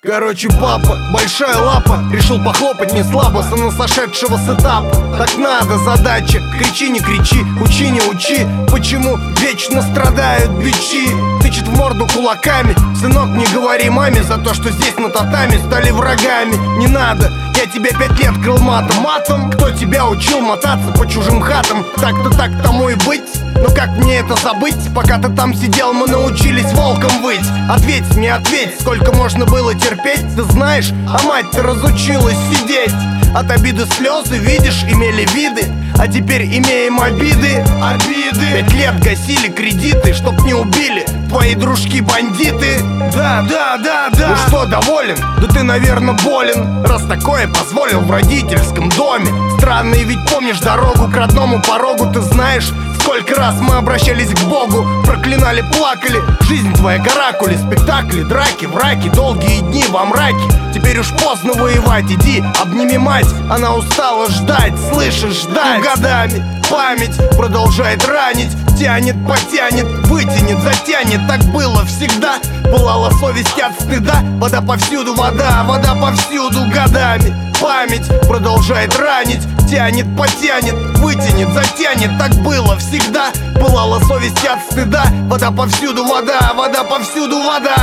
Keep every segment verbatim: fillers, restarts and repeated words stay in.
Короче, папа, большая лапа, решил похлопать не слабо на сошедшего с этапа. Так надо, задача, кричи, не кричи, учи, не учи. Почему вечно страдают бичи? Тычет в морду кулаками. Сынок, не говори маме за то, что здесь на татами стали врагами. Не надо, я тебя пять лет крыл матом. Матом? Кто тебя учил мотаться по чужим хатам? Так-то так тому и быть. Но как мне это забыть? Пока ты там сидел, мы научились волком выть. Ответь мне, ответь, сколько можно было терпеть? Ты знаешь, а мать-то разучилась сидеть. От обиды слезы, видишь, имели виды. А теперь имеем обиды, обиды. Пять лет гасили кредиты, чтоб не убили твои дружки-бандиты. Да, да, да, да. Ну что, доволен? Да ты, наверное, болен, раз такое позволил в родительском доме. Странный, ведь помнишь дорогу к родному порогу. Ты знаешь, сколько раз мы обращались к Богу, проклинали, плакали. Жизнь твоя каракули, спектакли, драки, враки, долгие дни во мраке. Теперь уж поздно воевать, иди, обними мать. Она устала ждать, слышишь, ждать. И годами память продолжает ранить. Тянет, потянет, вытянет, затянет. Так было всегда, пылала совесть от стыда. Вода повсюду, вода, вода повсюду. Годами память продолжает ранить. Тянет, потянет, вытянет, затянет. Так было всегда, пылала совесть от стыда. Вода повсюду, вода, вода повсюду, вода.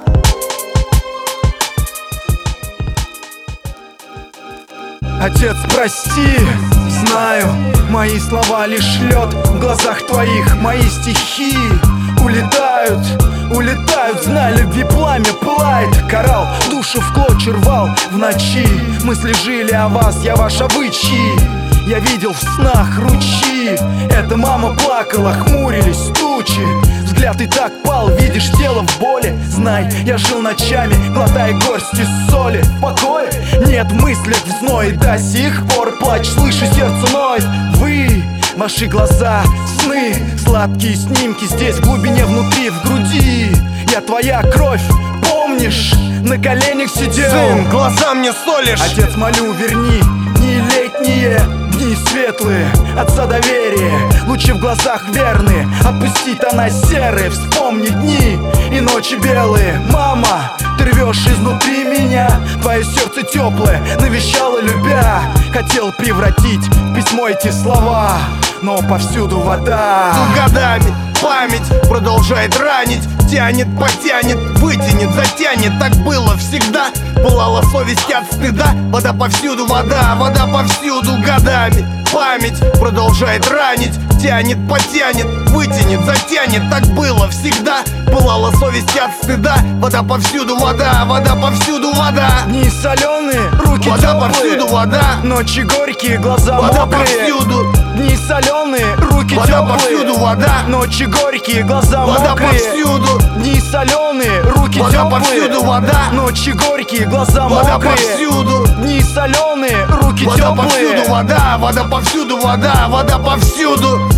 Отец, прости, знаю, мои слова лишь лед в глазах твоих. Мои стихи улетают, улетают, знай, любви пламя пылает. Карал, душу в клочья рвал в ночи. Мысли жили о вас, я ваш обычай. Я видел в снах ручьи. Это мама плакала, хмурились тучи. Взгляд и так пал, видишь тело в боли. Знай, я жил ночами, глотая горсти соли. В покое нет в мыслях в зной. До сих пор плач, слышу, сердце ноет. Вы, ваши глаза, сны, сладкие снимки здесь, в глубине внутри, в груди. Я твоя кровь, помнишь, на коленях сидел. Сын, глаза мне солишь. Отец, молю, верни дни летние, дни светлые, отца доверие, лучи в глазах верные. Отпусти тона серые, вспомни дни и ночи белые. Мама, ты рвешь изнутри меня, твое сердце теплое навещало, любя. Хотел превратить в письмо эти слова, но повсюду вода. Ну годами память продолжает ранить. Тянет, потянет, вытянет, затянет. Так было всегда, пылала совесть от стыда. Вода повсюду, вода, вода повсюду. Годами память продолжает ранить. Тянет, потянет, вытянет, затянет. Так было всегда, пылала совесть от стыда. Вода повсюду, вода, вода повсюду, вода. Дни соленые, руки вода теплые, повсюду, вода. ночи горькие, глаза вода мокрые. Повсюду. Дни соленые, руки вода теплые, повсюду, вода. ночи горькие, глаза вода мокрые. Повсюду. Дни соленые, руки вода теплые, повсюду, вода. ночи горькие, глаза вода мокрые. Повсюду. Дни соленые, руки вода теплые, повсюду, вода, вода повсюду, вода, вода повсюду.